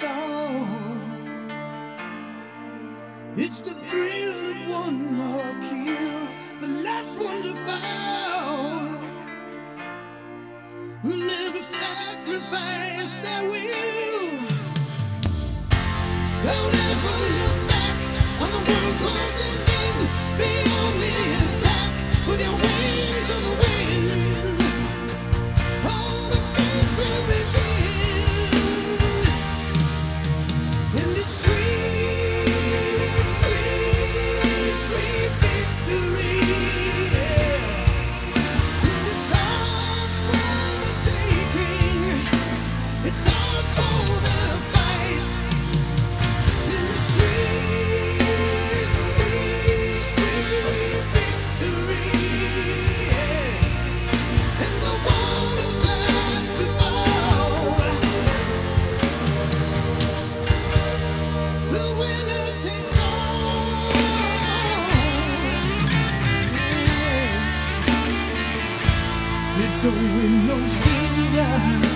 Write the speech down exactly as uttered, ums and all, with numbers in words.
song. It's the thrill of one more kill, the last one to fall. Who never sacrifice their will. Don't ever look back on the world closing in. Be on the attack with your wings on the wind. All the things will begin. And it's sweet, sweet, sweet victory. Yeah. And it's ours for the taking. It's ours for the fight. And it's sweet, sweet, sweet, sweet victory. Yeah. And the one who's last to fall. The winner takes all. Yeah. It don't win no silver.